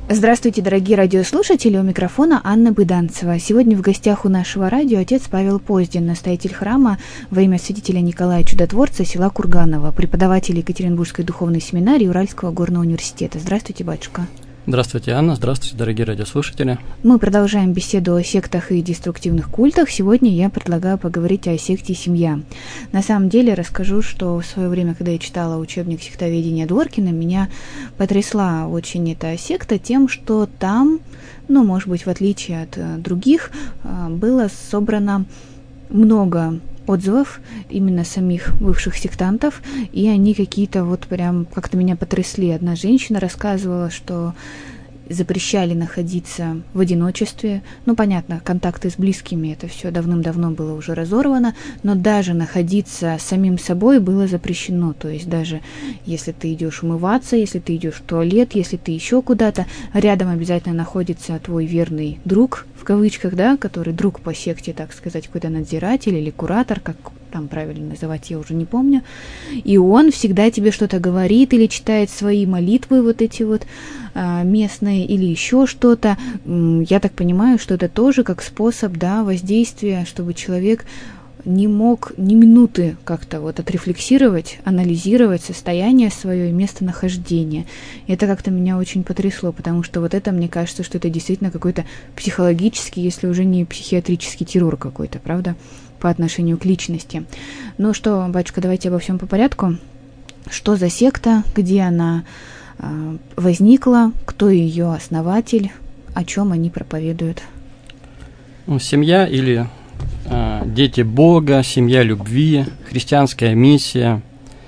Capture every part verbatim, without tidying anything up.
Здравствуйте, дорогие радиослушатели, у микрофона Анна Быданцева. Сегодня в гостях у нашего радио отец Павел Поздин, настоятель храма во имя святителя Николая Чудотворца села Курганово, преподаватель Екатеринбургской духовной семинарии Уральского горного университета. Здравствуйте, батюшка. Здравствуйте, Анна. Здравствуйте, дорогие радиослушатели. Мы продолжаем беседу о сектах и деструктивных культах. Сегодня я предлагаю поговорить о секте «Семья». На самом деле расскажу, что в свое время, когда я читала учебник сектоведения Дворкина, меня потрясла очень эта секта тем, что там, ну, может быть, в отличие от других, было собрано много отзывов именно самих бывших сектантов, и они какие-то вот прям как-то меня потрясли. Одна женщина рассказывала, что запрещали находиться в одиночестве. Ну, понятно, контакты с близкими, это все давным-давно было уже разорвано, но даже находиться самим собой было запрещено. То есть даже если ты идешь умываться, если ты идешь в туалет, если ты еще куда-то, рядом обязательно находится твой верный друг, в кавычках, да, который друг по секте, так сказать, какой-то надзиратель или куратор, как там правильно называть, я уже не помню. И он всегда тебе что-то говорит или читает свои молитвы вот эти вот а, местные или еще что-то. Я так понимаю, что это тоже как способ, да, воздействия, чтобы человек не мог ни минуты как-то вот отрефлексировать, анализировать состояние свое и местонахождение. И это как-то меня очень потрясло, потому что вот это, мне кажется, что это действительно какой-то психологический, если уже не психиатрический террор какой-то, правда, по отношению к личности. Ну что, батюшка, давайте обо всем по порядку. Что за секта, где она э, возникла, кто ее основатель, о чем они проповедуют? Ну, семья или э, дети Бога, семья любви, христианская миссия,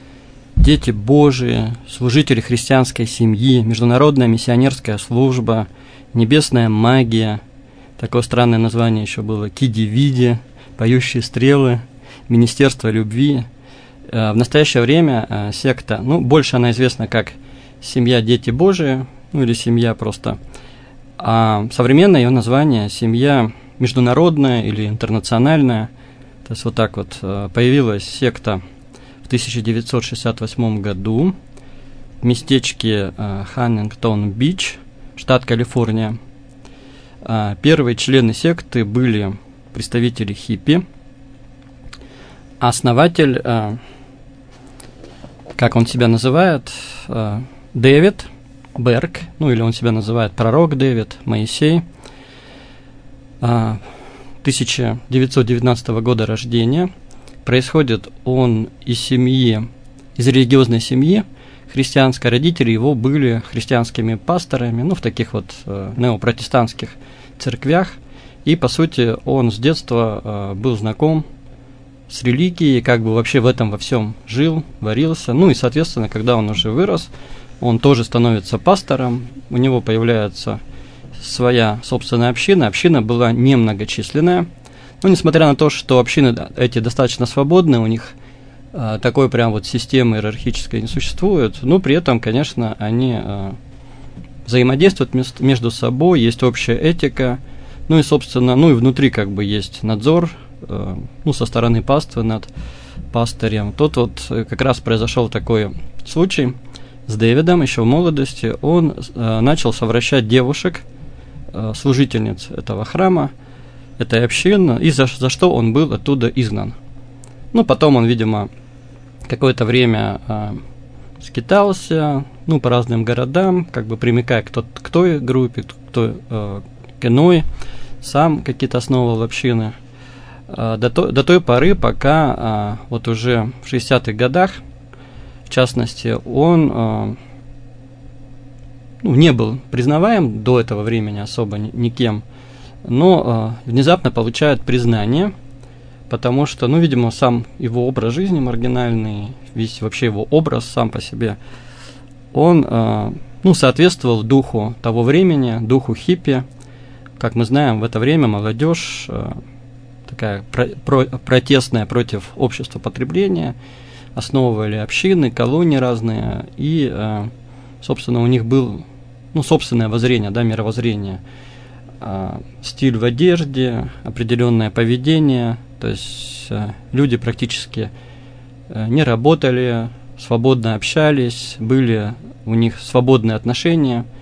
дети Божии, служители христианской семьи, международная миссионерская служба, небесная магия, такое странное название еще было, Кидивиди, поющие стрелы, Министерство любви. В настоящее время секта, ну, больше она известна как семья Дети Божии, ну, или семья просто. А современное ее название семья международная или интернациональная. То есть вот так вот появилась секта в тысяча девятьсот шестьдесят восьмом году в местечке Ханнингтон-Бич, штат Калифорния. Первые члены секты были представители хиппи. Основатель, э, как он себя называет, э, Дэвид Берг, ну или он себя называет пророк Дэвид, Моисей, э, тысяча девятьсот девятнадцатого года рождения. Происходит он из семьи, из религиозной семьи христианской. Родители его были христианскими пасторами, ну в таких вот э, неопротестантских церквях. И, по сути, он с детства э, был знаком с религией, как бы вообще в этом во всем жил, варился. Ну и, соответственно, когда он уже вырос, он тоже становится пастором, у него появляется своя собственная община. Община была немногочисленная. Но, несмотря на то, что общины эти достаточно свободны, у них э, такой прям вот системы иерархической не существует, но при этом, конечно, они э, взаимодействуют между собой, есть общая этика. Ну и, собственно, ну и внутри как бы есть надзор, э, ну, со стороны паствы над пастырем. Тут вот как раз произошел такой случай с Дэвидом еще в молодости. Он э, начал совращать девушек, э, служительниц этого храма, этой общины, и за, за что он был оттуда изгнан. Ну, потом он, видимо, какое-то время э, скитался, ну, по разным городам, как бы примыкая к, тот, к той группе, к той, э, к иной, сам какие-то основывал общины, до той, до той поры, пока вот уже в шестидесятых годах, в частности, он ну, не был признаваем до этого времени особо никем, но внезапно получает признание, потому что, ну, видимо, сам его образ жизни маргинальный, весь вообще его образ сам по себе, он, ну, соответствовал духу того времени, духу хиппи. Как мы знаем, в это время молодежь э, такая про, про, протестная против общества потребления, основывали общины, колонии разные, и, э, собственно, у них был, ну, собственное воззрение, да, мировоззрение, э, стиль в одежде, определенное поведение, то есть э, люди практически э, не работали, свободно общались, были у них свободные отношения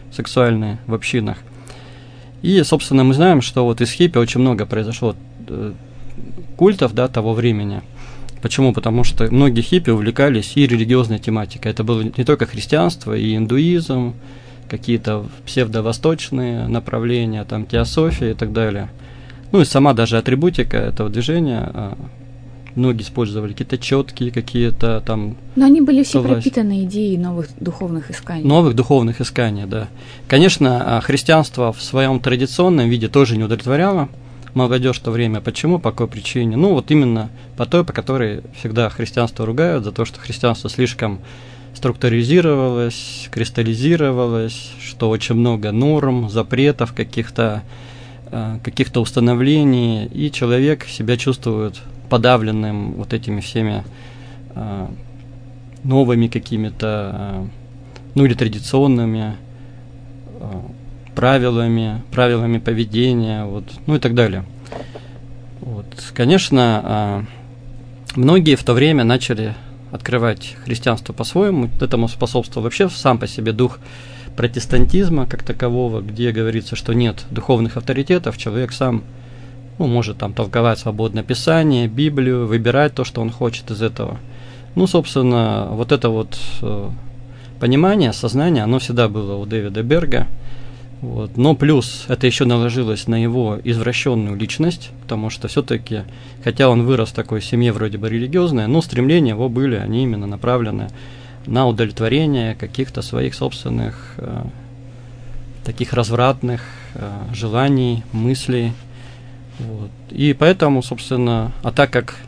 сексуальные в общинах. И, собственно, мы знаем, что вот из хиппи очень много произошло э, культов, да, того времени. Почему? Потому что многие хиппи увлекались и религиозной тематикой. Это было не только христианство, и индуизм, какие-то псевдовосточные направления, там, теософия и так далее. Ну и сама даже атрибутика этого движения, э, многие использовали какие-то четкие, какие-то там... Но они были все власть. пропитаны идеей новых духовных исканий. Новых духовных исканий, да. Конечно, христианство в своем традиционном виде тоже не удовлетворяло молодежь в то время. Почему? По какой причине? Ну, вот именно по той, по которой всегда христианство ругают, за то, что христианство слишком структуризировалось, кристаллизировалось, что очень много норм, запретов, каких-то, каких-то установлений, и человек себя чувствует подавленным вот этими всеми э, новыми какими-то, э, ну или традиционными э, правилами, правилами поведения, вот, ну и так далее. Вот. Конечно, э, многие в то время начали открывать христианство по-своему, этому способствовал вообще сам по себе дух протестантизма как такового, где говорится, что нет духовных авторитетов, человек сам ну, может там толковать свободное Писание, Библию, выбирать то, что он хочет из этого. Ну, собственно, вот это вот э, понимание, сознание, оно всегда было у Дэвида Берга. Вот. Но плюс это еще наложилось на его извращенную личность, потому что все-таки, хотя он вырос в такой семье вроде бы религиозной, но стремления его были, они именно направлены на удовлетворение каких-то своих собственных э, таких развратных э, желаний, мыслей. Вот. И поэтому, собственно, а так как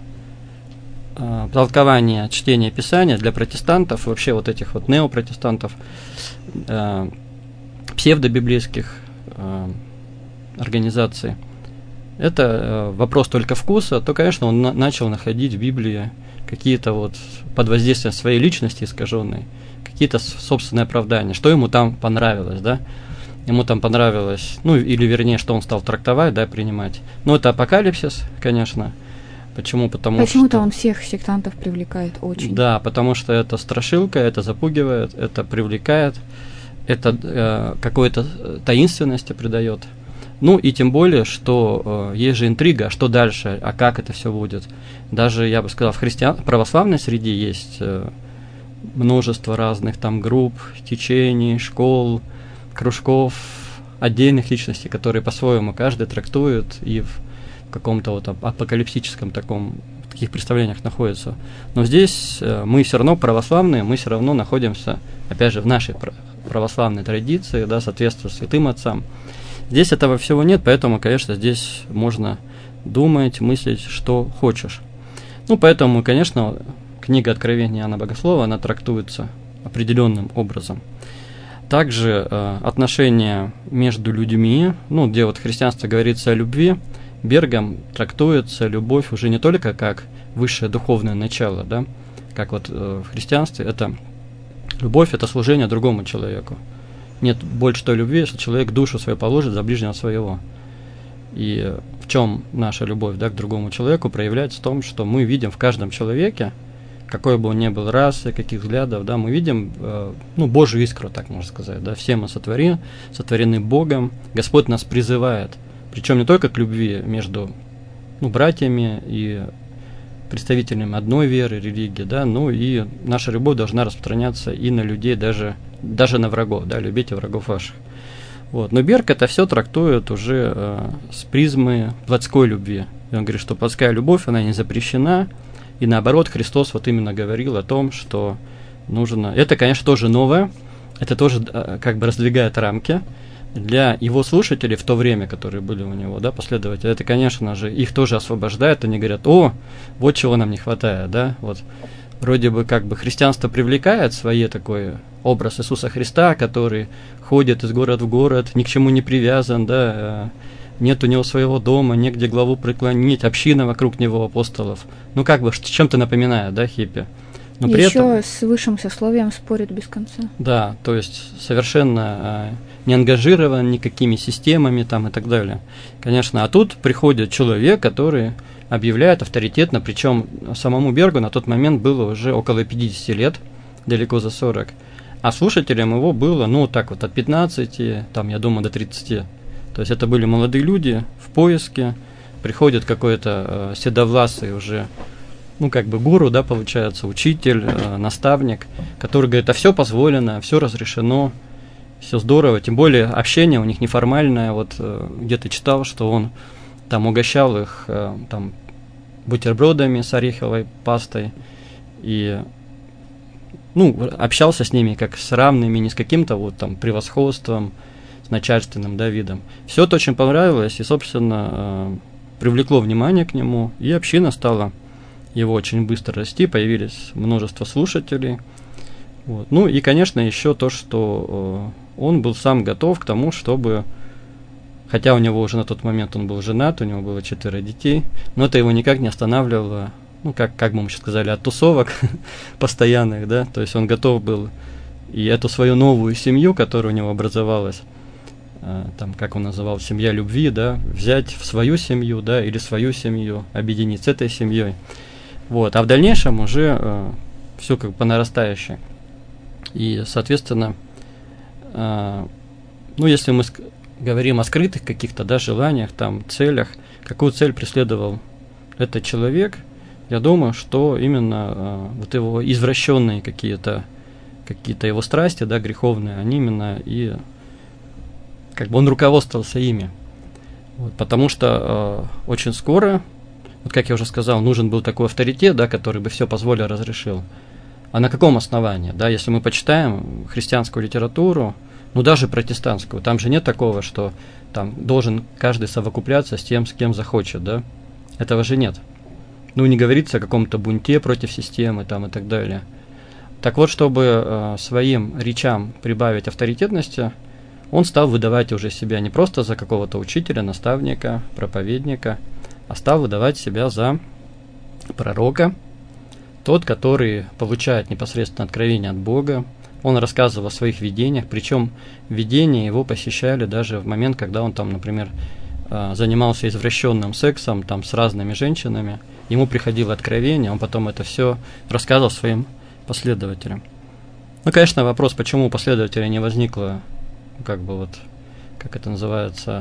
э, толкование, чтение Писания для протестантов, вообще вот этих вот неопротестантов, э, псевдобиблейских э, организаций, это э, вопрос только вкуса, то, конечно, он на- начал находить в Библии какие-то вот под воздействием своей личности искаженной, какие-то собственные оправдания, что ему там понравилось, да, ему там понравилось, ну, или вернее, что он стал трактовать, да, принимать. Ну, это апокалипсис, конечно. Почему? Потому Почему-то что... он всех сектантов привлекает очень. Да, потому что это страшилка, это запугивает, это привлекает, это э, какой-то таинственности придает. Ну, и тем более, что э, есть же интрига, что дальше, а как это все будет. Даже, я бы сказал, в христиан... православной среде есть э, множество разных там групп, течений, школ, кружков, отдельных личностей, которые по-своему каждый трактует и в каком-то вот апокалиптическом таком, в таких представлениях находится. Но здесь э, мы все равно православные, мы все равно находимся, опять же, в нашей православной традиции, да, соответствуя святым отцам. Здесь этого всего нет, поэтому, конечно, здесь можно думать, мыслить, что хочешь. Ну, поэтому, конечно, книга Откровения Иоанна Богослова, она трактуется определенным образом. Также э, отношения между людьми, ну, где вот в христианстве говорится о любви, Бергом трактуется любовь уже не только как высшее духовное начало, да, как вот э, в христианстве, это любовь, это служение другому человеку. Нет больше той любви, если человек душу свою положит за ближнего своего. И в чем наша любовь, да, к другому человеку проявляется в том, что мы видим в каждом человеке, какой бы он ни был расы, каких взглядов, да, мы видим, э, ну, Божью искру, так можно сказать, да, все мы сотворены, сотворены Богом, Господь нас призывает, причем не только к любви между, ну, братьями и представителями одной веры, религии, да, ну, и наша любовь должна распространяться и на людей, даже, даже на врагов, да, любите врагов ваших. Вот. Но Берг это все трактует уже э, с призмы плотской любви. И он говорит, что плотская любовь, она не запрещена, и наоборот, Христос вот именно говорил о том, что нужно... Это, конечно, тоже новое, это тоже э, как бы раздвигает рамки для его слушателей в то время, которые были у него, да, последователи. Это, конечно же, их тоже освобождает, они говорят, о, вот чего нам не хватает, да, вот. Вроде бы как бы христианство привлекает свой такой образ Иисуса Христа, который ходит из города в город, ни к чему не привязан, да, нет у него своего дома, негде главу преклонить, община вокруг него апостолов. Ну как бы, чем-то напоминает, да, хиппи. Но при Еще этом, с высшим сословием спорит без конца. Да, то есть совершенно не ангажирован никакими системами там и так далее. Конечно, а тут приходит человек, который объявляет авторитетно, причем самому Бергу на тот момент было уже около пятьдесят лет, далеко за сорок. А слушателям его было, ну, так вот, от пятнадцати, там, я думаю, до тридцати. То есть это были молодые люди в поиске, приходит какой-то э, седовласый уже, ну, как бы гуру, да, получается, учитель, э, наставник, который говорит, а все позволено, все разрешено, все здорово, тем более общение у них неформальное, вот э, где-то читал, что он там угощал их э, там бутербродами с ореховой пастой и, ну, общался с ними как с равными, не с каким-то вот там превосходством, с начальственным, да, видом. Все это очень понравилось и, собственно, э, привлекло внимание к нему, и община стала его очень быстро расти, появились множество слушателей. Вот. Ну и, конечно, еще то, что э, он был сам готов к тому, чтобы, хотя у него уже на тот момент он был женат, у него было четверо детей, но это его никак не останавливало, ну, как, как бы мы сейчас сказали, от тусовок постоянных, да, то есть он готов был и эту свою новую семью, которая у него образовалась, э, там, как он называл, семья любви, да, взять в свою семью, да, или свою семью, объединить с этой семьей. Вот, а в дальнейшем уже э, все как бы по нарастающей. И, соответственно, э, ну, если мы ск- говорим о скрытых каких-то, да, желаниях, там, целях, какую цель преследовал этот человек, я думаю, что именно э, вот его извращенные какие-то, какие-то его страсти, да, греховные, они именно и, как бы он руководствовался ими. Вот, потому что э, очень скоро, вот как я уже сказал, нужен был такой авторитет, да, который бы все позволил, разрешил. А на каком основании? Да, если мы почитаем христианскую литературу, ну даже протестантскую, там же нет такого, что там должен каждый совокупляться с тем, с кем захочет, да? Этого же нет. Ну, не говорится о каком-то бунте против системы там и так далее. Так вот, чтобы э, своим речам прибавить авторитетности, он стал выдавать уже себя не просто за какого-то учителя, наставника, проповедника, а стал выдавать себя за пророка, тот, который получает непосредственно откровение от Бога. Он рассказывал о своих видениях, причем видения его посещали даже в момент, когда он там, например, занимался извращенным сексом там, с разными женщинами. Ему приходило откровение, он потом это все рассказывал своим последователям. Ну, конечно, вопрос, почему у последователя не возникло, как бы вот, как это называется...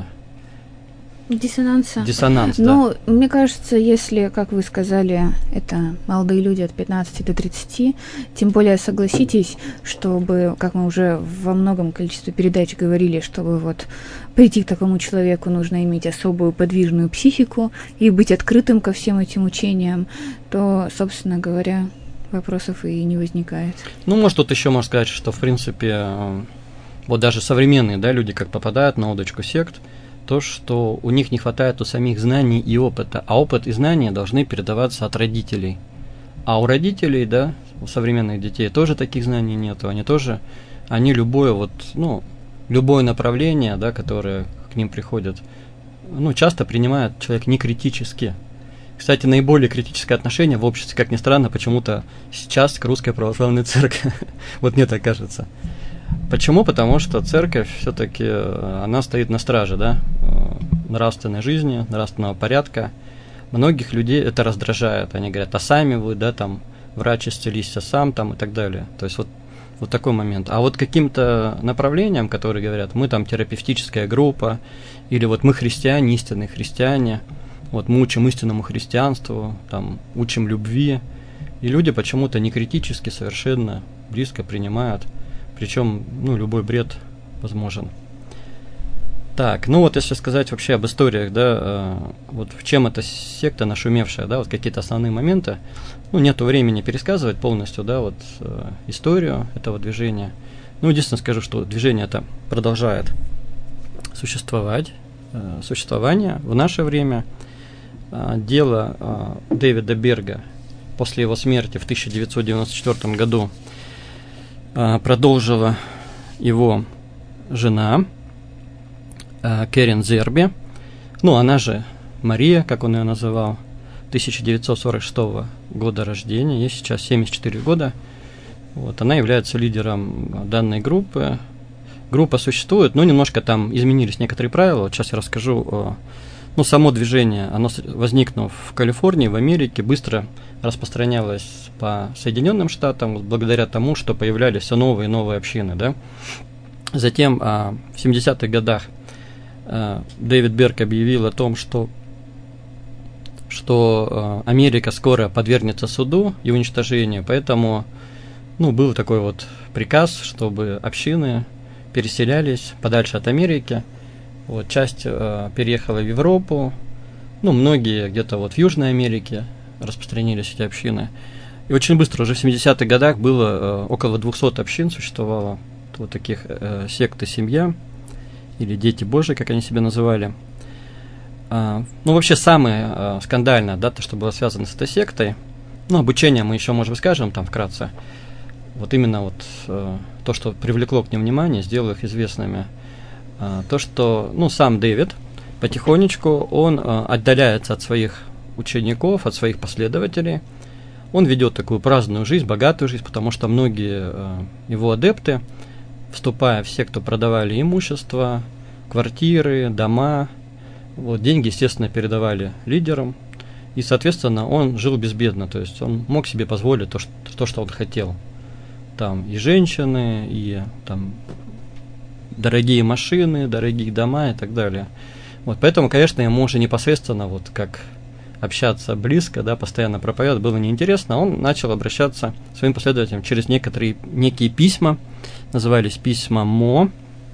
Диссонанса. Диссонанс, да. Ну, мне кажется, если, как вы сказали, это молодые люди от пятнадцати до тридцати, тем более согласитесь, чтобы, как мы уже во многом количестве передач говорили, чтобы вот прийти к такому человеку, нужно иметь особую подвижную психику и быть открытым ко всем этим учениям, то, собственно говоря, вопросов и не возникает. Ну, может, тут еще можно сказать, что, в принципе, вот даже современные, да, люди, как попадают на удочку сект, то, что у них не хватает у самих знаний и опыта, а опыт и знания должны передаваться от родителей. А у родителей, да, у современных детей тоже таких знаний нету, они тоже, они любое вот, ну, любое направление, да, которое к ним приходит, ну, часто принимает человек не критически. Кстати, наиболее критическое отношение в обществе, как ни странно, почему-то сейчас к Русской Православной Церкви. Вот мне так кажется. Почему? Потому что церковь все-таки, она стоит на страже, да, нравственной жизни, нравственного порядка. Многих людей это раздражает. Они говорят, а сами вы, да, там, врач исцелися сам, там, и так далее. То есть вот, вот такой момент. А вот каким-то направлениям, которые говорят, мы там терапевтическая группа, или вот мы христиане, истинные христиане, вот мы учим истинному христианству, там, учим любви, и люди почему-то не критически совершенно близко принимают. Причем, ну, любой бред возможен. Так, ну вот если сказать вообще об историях, да, э, вот в чем эта секта нашумевшая, да, вот какие-то основные моменты, ну, нету времени пересказывать полностью, да, вот э, историю этого движения. Ну, единственное скажу, что движение это продолжает существовать, э, существование в наше время. Э, дело э, Дэвида Берга после его смерти в тысяча девятьсот девяносто четвёртом году продолжила его жена Кэрин Зерби, ну, она же Мария, как он ее называл, тысяча девятьсот сорок шестого года рождения, ей сейчас семьдесят четыре года. Вот, она является лидером данной группы. Группа существует, но немножко там изменились некоторые правила. Вот сейчас я расскажу о, ну, само движение, оно возникнув в Калифорнии, в Америке, быстро распространялось по Соединенным Штатам, благодаря тому, что появлялись все новые и новые общины, да. Затем в семидесятых годах Дэвид Берг объявил о том, что, что Америка скоро подвергнется суду и уничтожению, поэтому, ну, был такой вот приказ, чтобы общины переселялись подальше от Америки. Вот, часть э, переехала в Европу, ну, многие где-то вот в Южной Америке распространились эти общины. И очень быстро, уже в семидесятых годах было э, около двухсот общин существовало, вот таких э, секты «Семья», или «Дети Божии», как они себя называли. А, ну, вообще, самое э, скандальное, да, то, что было связано с этой сектой, ну, обучение мы еще, может быть, скажем там вкратце, вот именно вот э, то, что привлекло к ним внимание, сделало их известными, э, то, что, ну, сам Дэвид потихонечку, он э, отдаляется от своих учеников, от своих последователей, он ведет такую праздную жизнь, богатую жизнь, потому что многие э, его адепты, вступая в секту, продавали имущество, квартиры, дома, вот, деньги, естественно, передавали лидерам, и, соответственно, он жил безбедно, то есть он мог себе позволить то, что, то, что он хотел. Там и женщины, и там дорогие машины, дорогие дома и так далее. Вот, поэтому, конечно, ему уже непосредственно, вот как общаться близко, да, постоянно проповедовать было неинтересно, он начал обращаться к своим последователям через некоторые, некие письма, назывались письма Мо,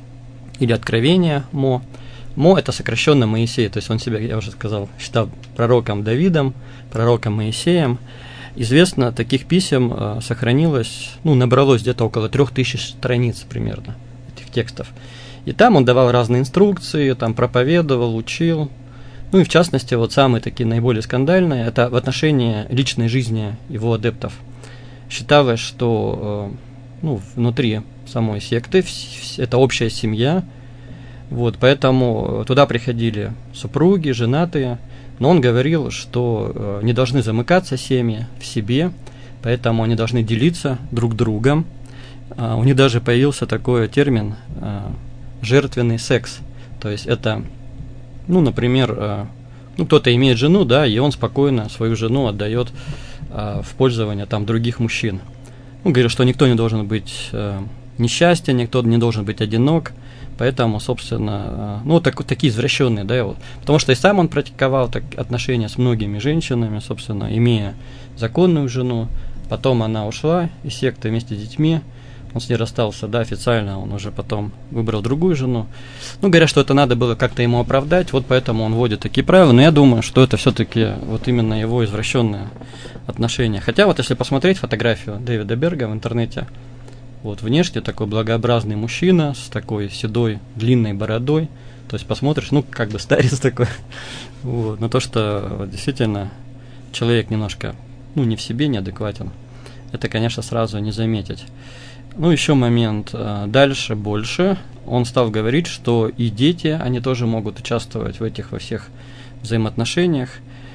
или откровения Мо. Мо – это сокращенно Моисей, то есть он себя, я уже сказал, считал пророком Давидом, пророком Моисеем. Известно, таких писем э, сохранилось, ну, набралось где-то около трех тысяч страниц примерно, этих текстов. И там он давал разные инструкции, там проповедовал, учил. Ну и в частности, вот самые такие наиболее скандальные, это в отношении личной жизни его адептов. Считалось, что э, ну, внутри самой секты это общая семья, вот, поэтому туда приходили супруги, женатые, но он говорил, что э, не должны замыкаться семьи в себе, поэтому они должны делиться друг другом. А, у них даже появился такой термин э, «жертвенный секс», то есть это, ну, например, э, ну, кто-то имеет жену, да, и он спокойно свою жену отдает э, в пользование там других мужчин. Он говорит, что никто не должен быть э, несчастен, никто не должен быть одинок, поэтому, собственно, э, ну, так, такие извращенные, да, его, потому что и сам он практиковал так, отношения с многими женщинами, собственно, имея законную жену, потом она ушла из секты вместе с детьми, он с ней расстался, да, официально, он уже потом выбрал другую жену. Ну, говорят, что это надо было как-то ему оправдать, вот поэтому он вводит такие правила, но я думаю, что это все-таки вот именно его извращенные отношения. Хотя вот если посмотреть фотографию Дэвида Берга в интернете, вот внешне такой благообразный мужчина с такой седой длинной бородой, то есть посмотришь, ну, как бы старец такой, вот, но то, что вот, действительно человек немножко, ну, не в себе, неадекватен, это, конечно, сразу не заметить. Ну, еще момент. Дальше больше. Он стал говорить, что и дети, они тоже могут участвовать в этих во всех взаимоотношениях.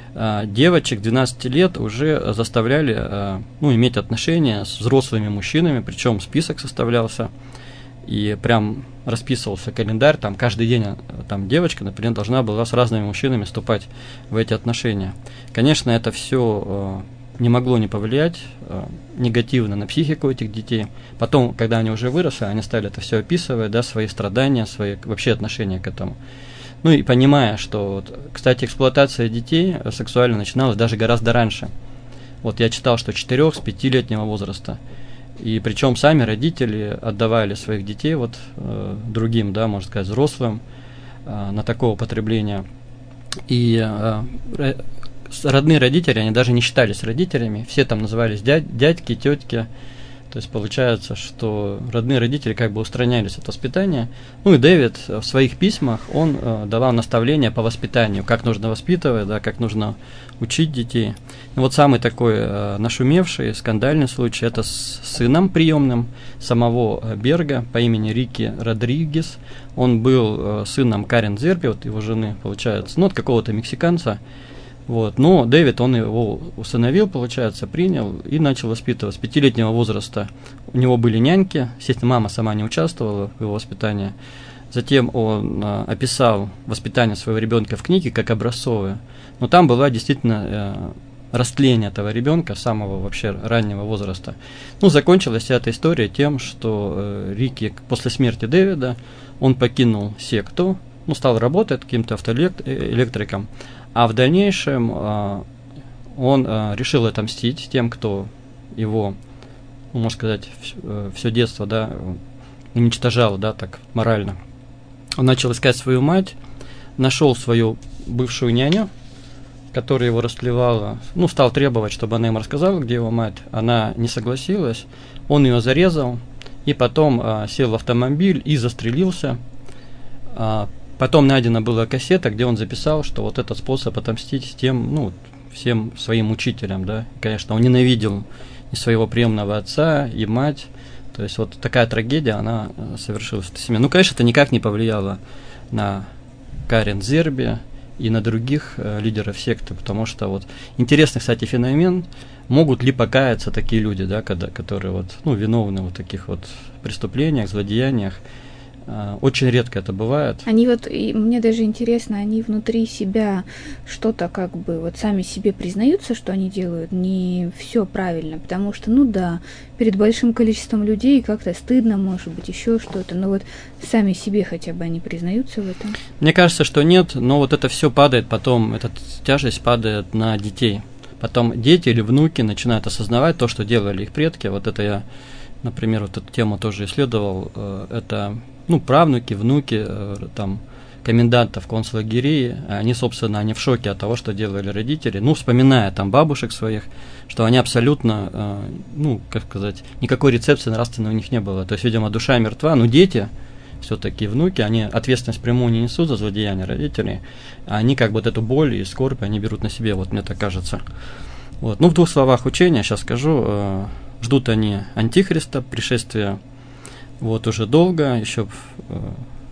Девочек двенадцати лет уже заставляли, ну, иметь отношения с взрослыми мужчинами, причем список составлялся, и прям расписывался календарь, там каждый день там девочка, например, должна была с разными мужчинами вступать в эти отношения. Конечно, это все не могло не повлиять э, негативно на психику этих детей. Потом, когда они уже выросли, они стали это все описывать, да, свои страдания, свои вообще отношения к этому. Ну и понимая, что, вот, кстати, эксплуатация детей сексуально начиналась даже гораздо раньше. Вот я читал, что четырёх с пятилетнего возраста. И причем сами родители отдавали своих детей вот э, другим, да, можно сказать, взрослым э, на такое употребление. И э, родные родители, они даже не считались родителями, все там назывались дядь, дядьки, тетки, то есть получается, что родные родители как бы устранялись от воспитания. Ну и Дэвид в своих письмах, он э, давал наставления по воспитанию, как нужно воспитывать, да, как нужно учить детей. И вот самый такой э, нашумевший, скандальный случай, это с сыном приемным самого Берга по имени Рики Родригес. Он был э, сыном Карен Зерби, вот его жены, получается, ну от какого-то мексиканца. Вот. Но Дэвид, он его усыновил, получается, принял и начал воспитывать. С пятилетнего возраста у него были няньки, естественно, мама сама не участвовала в его воспитании. Затем он э, описал воспитание своего ребенка в книге как образцовое. Но там была действительно э, растление этого ребенка с самого вообще раннего возраста. Ну, закончилась вся эта история тем, что э, Рики после смерти Дэвида, он покинул секту, ну, стал работать каким-то автоэлектриком, а в дальнейшем э, он э, решил отомстить тем, кто его, ну, можно сказать, в, все детство, да, уничтожал, да, так, морально. Он начал искать свою мать, нашел свою бывшую няню, которая его растлевала, ну, стал требовать, чтобы она ему рассказала, где его мать. Она не согласилась, он ее зарезал, и потом а, сел в автомобиль и застрелился. А, потом найдена была кассета, где он записал, что вот этот способ отомстить тем, ну, всем своим учителям, да. Конечно, он ненавидел и своего приемного отца, и мать. То есть вот такая трагедия, она совершилась в этой семье. Ну, конечно, это никак не повлияло на Карен Зерби и на других э, лидеров секты, потому что вот интересный, кстати, феномен, могут ли покаяться такие люди, да, когда, которые вот, ну, виновны в таких вот преступлениях, злодеяниях. Э, очень редко это бывает. Они вот, и мне даже интересно, они внутри себя что-то как бы вот сами себе признаются, что они делают не все правильно, потому что, ну да, перед большим количеством людей как-то стыдно, может быть, еще что-то, но вот сами себе хотя бы они признаются в этом? Мне кажется, что нет, но вот это все падает потом, эта тяжесть падает на детей. Потом дети или внуки начинают осознавать то, что делали их предки. Вот это я, например, вот эту тему тоже исследовал. Это, ну, правнуки, внуки, там, комендантов концлагерей, они, собственно, они в шоке от того, что делали родители, ну, вспоминая там бабушек своих, что они абсолютно, э, ну, как сказать, никакой рецепции нравственной у них не было. То есть, видимо, душа мертва, но дети, все-таки внуки, они ответственность прямую не несут за злодеяния родителей, а они как бы вот эту боль и скорбь, они берут на себе, вот мне так кажется. Вот. Ну, в двух словах учения сейчас скажу, э, ждут они антихриста, пришествия вот уже долго, еще э,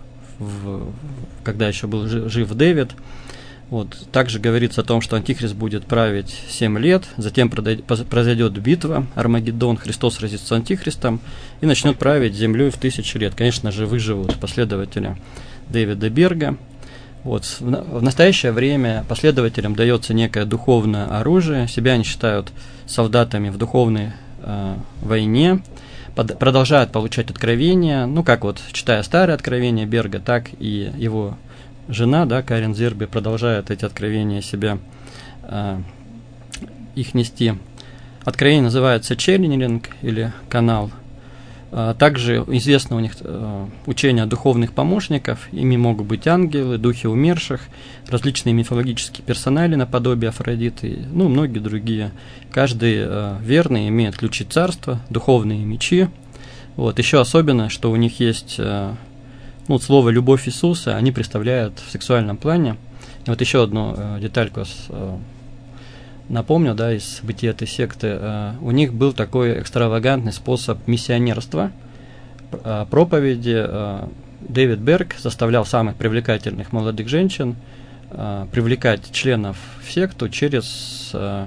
В, когда еще был жив Дэвид. Вот. Также говорится о том, что Антихрист будет править семь лет, затем произойдет битва, Армагеддон, Христос сразится с Антихристом и начнет править землей в тысячу лет. Конечно же, выживут последователи Дэвида Берга. Вот. В настоящее время последователям дается некое духовное оружие, себя они считают солдатами в духовной э, войне, продолжают получать откровения, ну, как вот, читая старые откровения Берга, так и его жена, да, Карен Зерби, продолжает эти откровения себя, э, их нести. Откровение называется ченнелинг или канал. Э, также известно у них э, учение духовных помощников, ими могут быть ангелы, духи умерших, различные мифологические персонали наподобие Афродиты, ну, многие другие. Каждый э, верный имеет ключи царства, духовные мечи. Вот. Еще особенно, что у них есть э, ну, слово «любовь Иисуса», они представляют в сексуальном плане. И вот еще одну э, детальку э, напомню, да, из бытия этой секты. Э, у них был такой экстравагантный способ миссионерства, э, проповеди. Э, Дэвид Берг заставлял самых привлекательных молодых женщин э, привлекать членов в секту через э,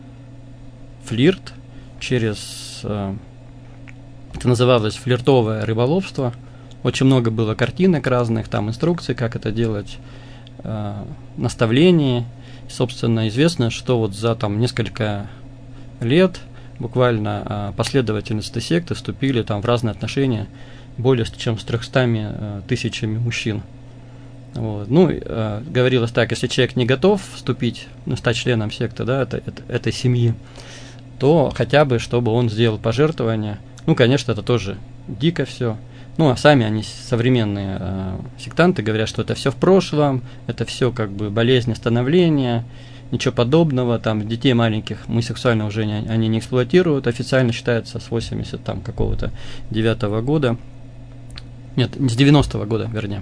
флирт, через, э, это называлось флиртовое рыболовство. Очень много было картинок разных, там инструкций, как это делать, э, наставлений. Собственно, известно, что вот за там несколько лет буквально э, последовательницы этой секты вступили там в разные отношения более чем с трехстами э, тысячами мужчин. Вот. Ну, э, говорилось так, если человек не готов вступить, ну, стать членом секты, да, это, это, этой семьи, то хотя бы, чтобы он сделал пожертвование. Ну, конечно, это тоже дико все. Ну, а сами они, современные э, сектанты, говорят, что это все в прошлом, это все как бы болезнь становления, ничего подобного, там детей маленьких мы сексуально уже не, они не эксплуатируют, официально считается с восемьдесят там какого-то девятого года, нет, с девяностого года, вернее.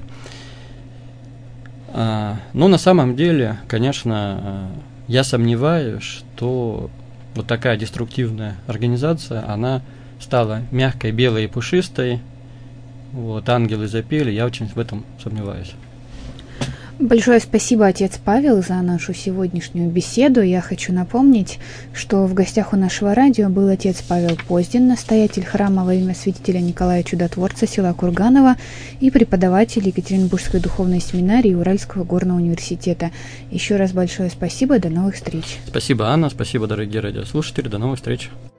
А, но на самом деле, конечно, я сомневаюсь, что вот такая деструктивная организация, она стала мягкой, белой и пушистой. Вот, ангелы запели, я очень в этом сомневаюсь. Большое спасибо, отец Павел, за нашу сегодняшнюю беседу. Я хочу напомнить, что в гостях у нашего радио был отец Павел Поздин, настоятель храма во имя святителя Николая Чудотворца села Курганова и преподаватель Екатеринбургской духовной семинарии Уральского горного университета. Еще раз большое спасибо, до новых встреч. Спасибо, Анна, спасибо, дорогие радиослушатели, до новых встреч.